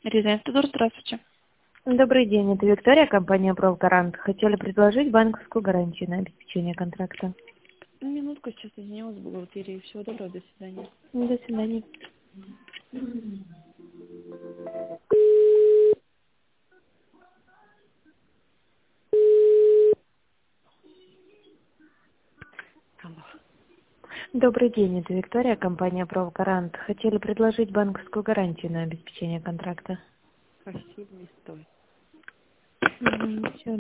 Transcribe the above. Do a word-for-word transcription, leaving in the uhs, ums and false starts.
Резидент-тур, здравствуйте. Добрый день, это Виктория, компания «Правгарант». Хотели предложить банковскую гарантию на обеспечение контракта. Минутку, сейчас соединилась с бухгалтерией. Всего доброго, до свидания. До свидания. Алло. Добрый день, это Виктория, компания «Правгарант». Хотели предложить банковскую гарантию на обеспечение контракта. Спасибо, не стоит. Мгм, всё.